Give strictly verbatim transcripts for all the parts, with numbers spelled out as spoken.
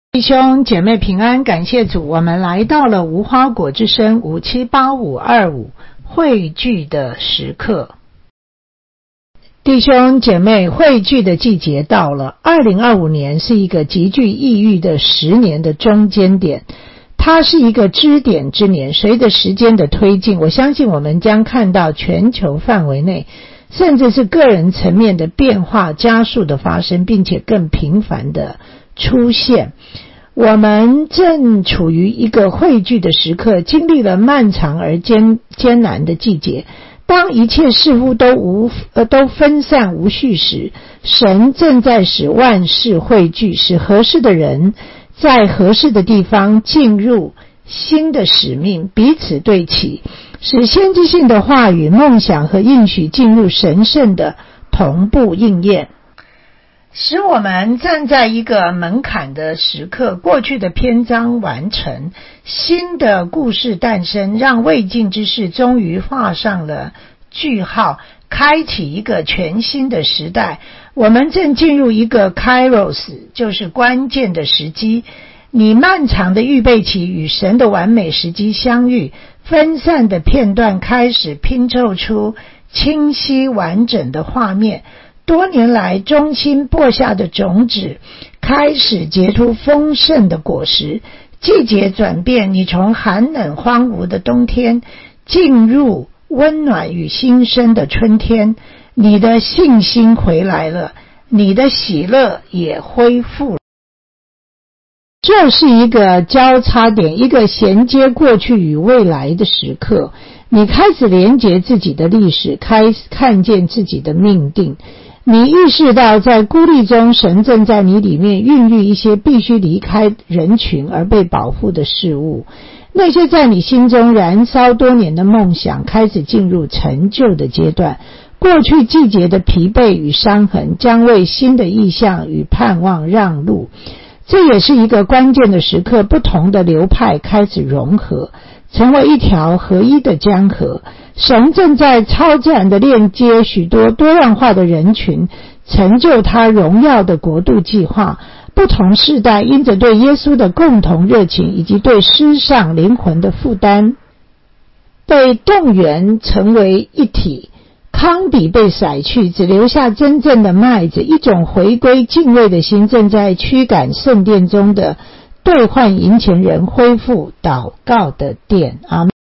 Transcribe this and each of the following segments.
弟兄姐妹平安，感谢主，我们来到了无花果之声五七八五二五汇聚的时刻。弟兄姐妹，汇聚的季节到了。二零二五年是一个极具意义的十年的中间点，它是一个支点之年。随着时间的推进，我相信我们将看到全球范围内甚至是个人层面的变化加速的发生，并且更频繁的出现。我们正处于一个汇聚的时刻，经历了漫长而艰艰难的季节。当一切似乎都无呃都分散无序时，神正在使万事汇聚，使合适的人在合适的地方进入新的使命，彼此对齐，使先知性的话语、梦想和应许进入神圣的同步应验，使我们站在一个门槛的时刻，过去的篇章完成，新的故事诞生，让未尽之事终于画上了句号，开启一个全新的时代。我们正进入一个 Kairos， 就是关键的时机。你漫长的预备期与神的完美时机相遇，分散的片段开始拼凑出清晰完整的画面。多年来忠心播下的种子开始结出丰盛的果实，季节转变，你从寒冷荒芜的冬天进入温暖与新生的春天，你的信心回来了，你的喜乐也恢复了。这是一个交叉点，一个衔接过去与未来的时刻。你开始连结自己的历史，开始看见自己的命定。你意识到在孤立中，神正在你里面孕育一些必须离开人群而被保护的事物。那些在你心中燃烧多年的梦想开始进入成就的阶段。过去季节的疲惫与伤痕将为新的意象与盼望让路。这也是一个关键的时刻，不同的流派开始融合，成为一条合一的江河。神正在超自然的链接许多多样化的人群，成就他荣耀的国度计划。不同世代因着对耶稣的共同热情以及对失丧灵魂的负担，被动员成为一体。糠秕被甩去，只留下真正的麦子。一种回归敬畏的心正在驱赶圣殿中的兑换银钱人，恢复祷告的殿。阿们。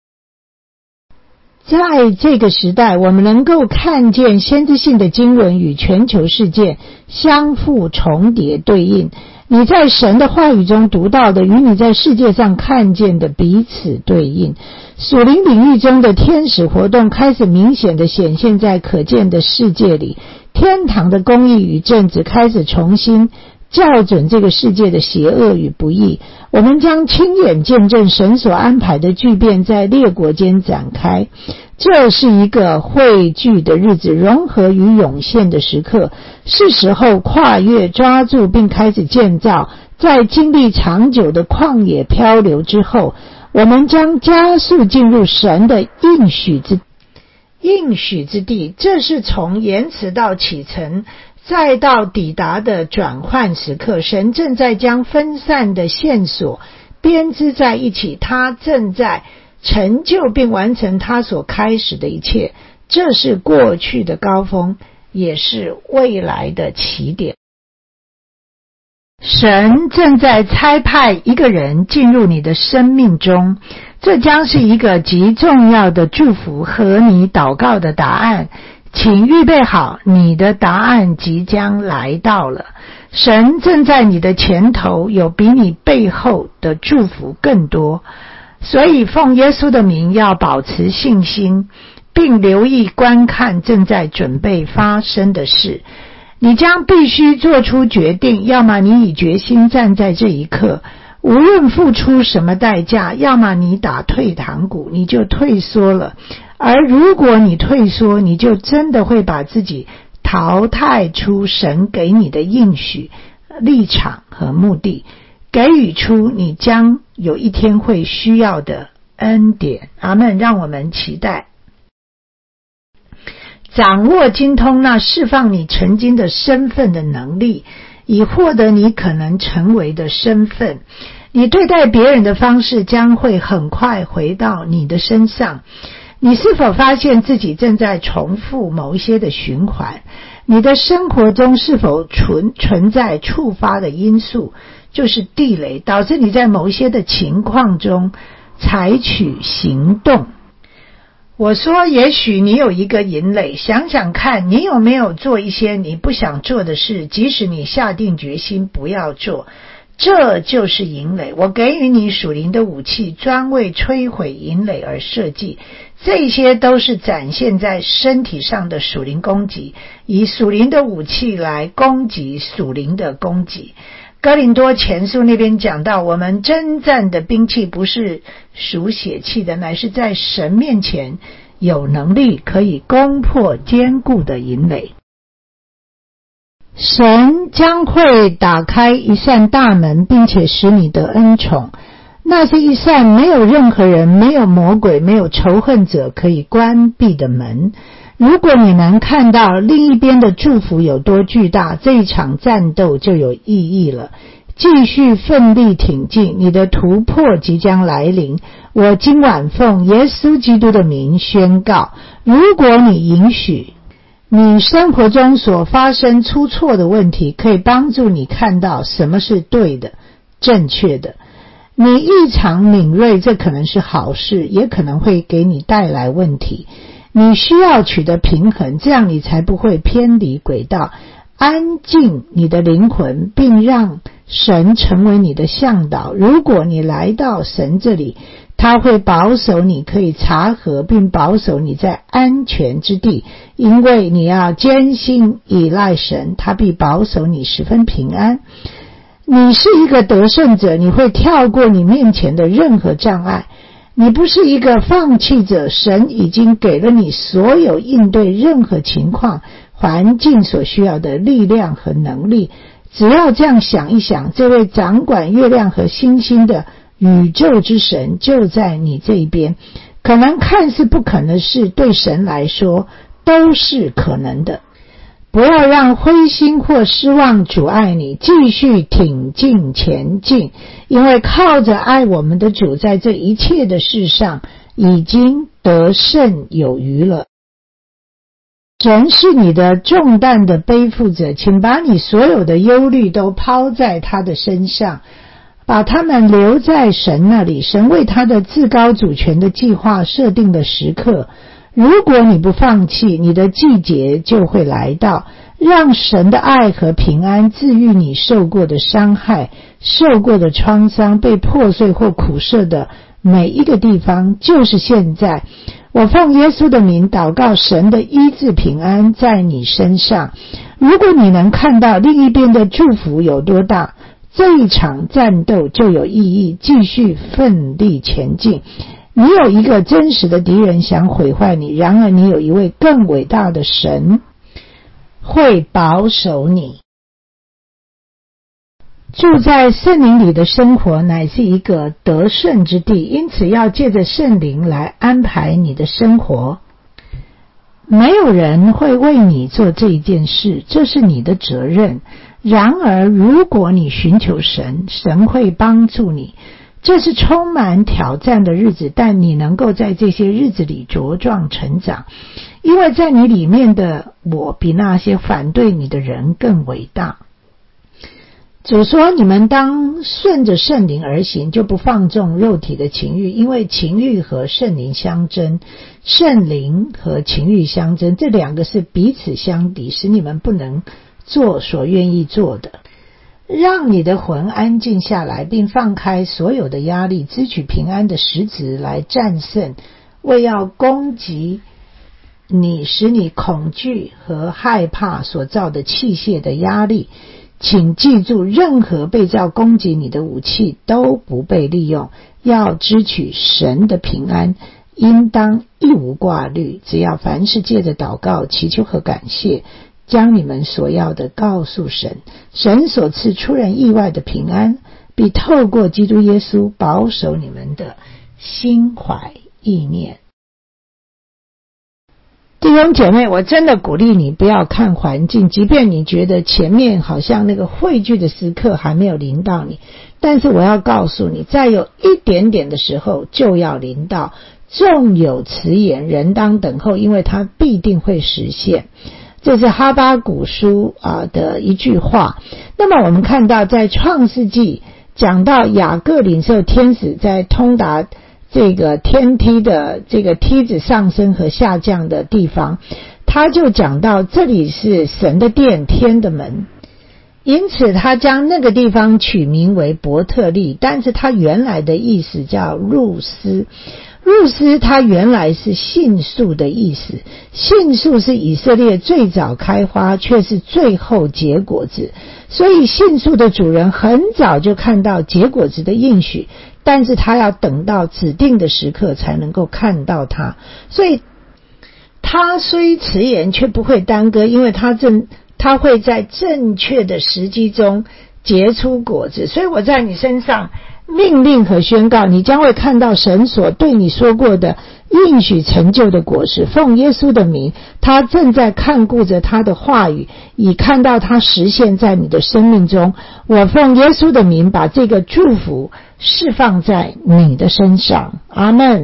在这个时代，我们能够看见先知性的经文与全球事件相互重叠对应。你在神的话语中读到的与你在世界上看见的彼此对应。属灵领域中的天使活动开始明显地显现在可见的世界里。天堂的公义与正直开始重新校准这个世界的邪恶与不义。我们将亲眼见证神所安排的巨变在列国间展开。这是一个汇聚的日子，融合与涌现的时刻，是时候跨越抓住并开始建造。在经历长久的旷野漂流之后，我们将加速进入神的应许之应许之地。这是从言辞到启程再到抵达的转换时刻。神正在将分散的线索编织在一起，他正在成就并完成他所开始的一切。这是过去的高峰，也是未来的起点。神正在差派一个人进入你的生命中，这将是一个极重要的祝福和你祷告的答案。请预备好，你的答案即将来到了。神正在你的前头，有比你背后的祝福更多。所以奉耶稣的名，要保持信心，并留意观看正在准备发生的事。你将必须做出决定，要么你以决心站在这一刻，无论付出什么代价，要么你打退堂鼓，你就退缩了。而如果你退缩，你就真的会把自己淘汰出神给你的应许、立场和目的，给予出你将有一天会需要的恩典。阿们。让我们期待掌握精通那释放你曾经的身份的能力， 以获得你可能成为的身份。你对待别人的方式将会很快回到你的身上。你是否发现自己正在重复某一些的循环？你的生活中是否存存在触发的因素，就是地雷，导致你在某一些的情况中采取行动？我说，也许你有一个引垒，想想看，你有没有做一些你不想做的事，即使你下定决心不要做，这就是引垒。我给予你属灵的武器，专为摧毁引垒而设计，这些都是展现在身体上的属灵攻击，以属灵的武器来攻击属灵的攻击。哥林多前书那边讲到，我们征战的兵器不是属血气的，乃是在神面前有能力可以攻破坚固的营垒。神将会打开一扇大门，并且使你得恩宠，那是一扇没有任何人、没有魔鬼、没有仇恨者可以关闭的门。如果你能看到另一边的祝福有多巨大，这一场战斗就有意义了。继续奋力挺进，你的突破即将来临。我今晚奉耶稣基督的名宣告，如果你允许，你生活中所发生出错的问题可以帮助你看到什么是对的、正确的。你异常敏锐，这可能是好事，也可能会给你带来问题。你需要取得平衡，这样你才不会偏离轨道。安静你的灵魂，并让神成为你的向导。如果你来到神这里，他会保守你，可以查核并保守你在安全之地，因为你要坚信依赖神，他必保守你十分平安。你是一个得胜者，你会跳过你面前的任何障碍。你不是一个放弃者，神已经给了你所有应对任何情况、环境所需要的力量和能力。只要这样想一想，这位掌管月亮和星星的宇宙之神就在你这一边。可能看似不可能的事，对神来说都是可能的。不要让灰心或失望阻碍你，继续挺进前进，因为靠着爱我们的主，在这一切的事上已经得胜有余了。神是你的重担的背负者，请把你所有的忧虑都抛在他的身上，把他们留在神那里。神为他的至高主权的计划设定的时刻，如果你不放弃，你的季节就会来到。让神的爱和平安治愈你受过的伤害、受过的创伤、被破碎或苦涩的每一个地方，就是现在。我奉耶稣的名祷告，神的医治平安在你身上。如果你能看到另一边的祝福有多大，这一场战斗就有意义。继续奋力前进。你有一个真实的敌人想毁坏你，然而你有一位更伟大的神会保守你。住在圣灵里的生活乃是一个得胜之地，因此要借着圣灵来安排你的生活。没有人会为你做这一件事，这是你的责任。然而如果你寻求神，神会帮助你。这是充满挑战的日子，但你能够在这些日子里茁壮成长，因为在你里面的我比那些反对你的人更伟大。主说，你们当顺着圣灵而行，就不放纵肉体的情欲，因为情欲和圣灵相争，圣灵和情欲相争，这两个是彼此相敌，使你们不能做所愿意做的。让你的魂安静下来，并放开所有的压力，支取平安的实质来战胜为要攻击你使你恐惧和害怕所造的器械的压力。请记住，任何被造攻击你的武器都不被利用。要支取神的平安，应当一无挂虑，只要凡事借着祷告、祈求和感谢，将你们所要的告诉神。神所赐出人意外的平安，必透过基督耶稣保守你们的心怀意念。 弟兄姐妹，我真的鼓励你不要看环境，即便你觉得前面好像那个汇聚的时刻还没有临到你，但是我要告诉你，在有一点点的时候就要临到。纵有此言，人当等候，因为它必定会实现。这是哈巴谷书啊的一句话。那么我们看到在创世纪讲到雅各领受天使在通达这个天梯的这个梯子上升和下降的地方，他就讲到这里是神的殿，天的门，因此他将那个地方取名为伯特利，但是他原来的意思叫路斯。路斯它原来是杏树的意思，杏树是以色列最早开花，却是最后结果子，所以杏树的主人很早就看到结果子的应许，但是他要等到指定的时刻才能够看到它，所以他虽迟延却不会耽搁，因为他正他会在正确的时机中结出果子。所以我在你身上命令和宣告，你将会看到神所对你说过的应许成就的果实。奉耶稣的名，他正在看顾着他的话语，以看到他实现在你的生命中。我奉耶稣的名把这个祝福释放在你的身上。阿们。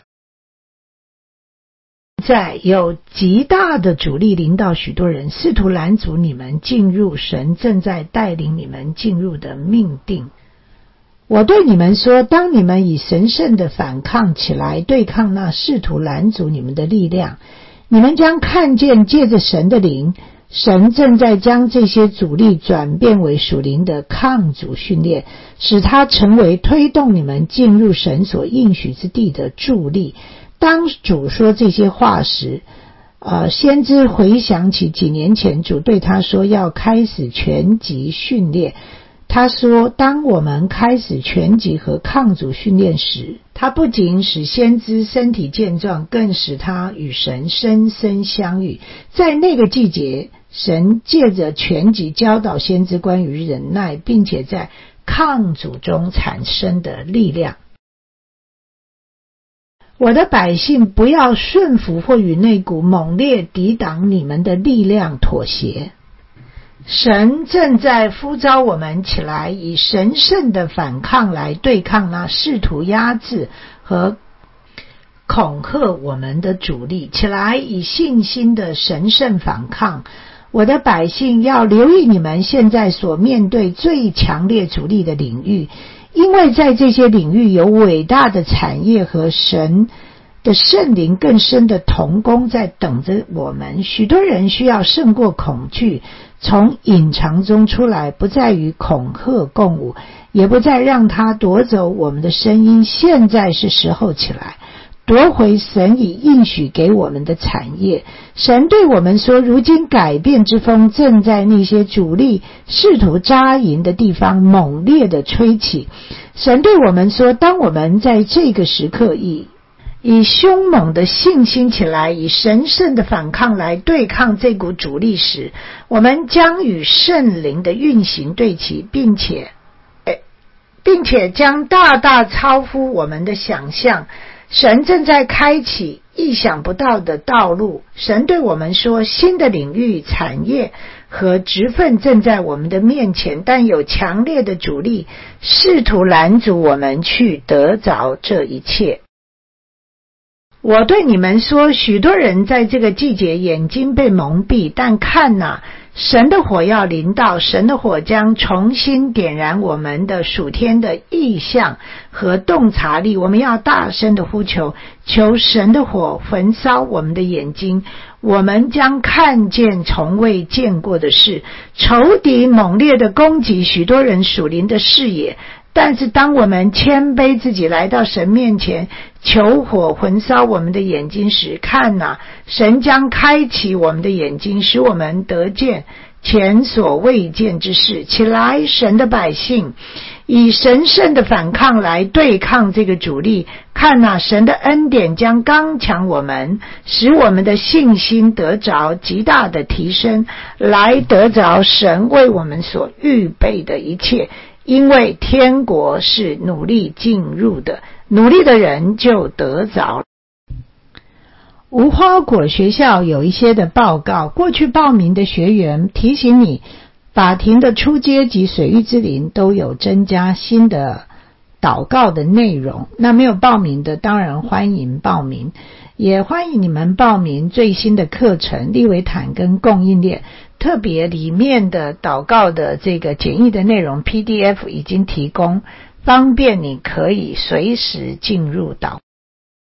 在有极大的阻力临到许多人，试图拦阻你们进入神正在带领你们进入的命定。我对你们说，当你们以神圣的反抗起来，对抗那试图拦阻你们的力量，你们将看见借着神的灵，神正在将这些阻力转变为属灵的抗阻训练，使它成为推动你们进入神所应许之地的助力。当主说这些话时，呃，先知回想起几年前主对他说要开始拳击训练。他说，当我们开始拳击和抗阻训练时，他不仅使先知身体健壮，更使他与神深深相遇。在那个季节，神借着拳击教导先知关于忍耐，并且在抗阻中产生的力量。我的百姓，不要顺服或与那股猛烈抵挡你们的力量妥协。神正在呼召我们起来，以神圣的反抗来对抗那试图压制和恐吓我们的主力。起来，以信心的神圣反抗。我的百姓要留意你们现在所面对最强烈阻力的领域，因为在这些领域有伟大的产业和神的圣灵更深的同工在等着我们。许多人需要胜过恐惧，从隐藏中出来，不再与恐吓共舞，也不再让他夺走我们的声音。现在是时候起来，夺回神已应许给我们的产业。神对我们说，如今改变之风正在那些主力试图扎营的地方猛烈地吹起。神对我们说，当我们在这个时刻以以凶猛的信心起来，以神圣的反抗来对抗这股主力时，我们将与圣灵的运行对齐，并且并且将大大超乎我们的想象。神正在开启意想不到的道路。神对我们说，新的领域、产业和职分正在我们的面前，但有强烈的阻力试图拦阻我们去得着这一切。我对你们说，许多人在这个季节眼睛被蒙蔽，但看哪，神的火要临到，神的火将重新点燃我们的属天的意象和洞察力。我们要大声的呼求，求神的火焚烧我们的眼睛，我们将看见从未见过的事。仇敌猛烈的攻击许多人属灵的视野，但是当我们谦卑自己来到神面前，求火焚烧我们的眼睛时，看哪，神将开启我们的眼睛，使我们得见前所未见之事。起来，神的百姓，以神圣的反抗来对抗这个主力。看哪，神的恩典将刚强我们，使我们的信心得着极大的提升，来得着神为我们所预备的一切。因为天国是努力进入的，努力的人就得着。 无花果学校有一些的报告，过去报名的学员提醒你，法庭的初阶及水域之灵都有增加新的祷告的内容。那没有报名的当然欢迎报名，也欢迎你们报名最新的课程利维坦跟供应链，特别里面的祷告的这个简易的内容 P D F 已经提供，方便你可以随时进入祷告。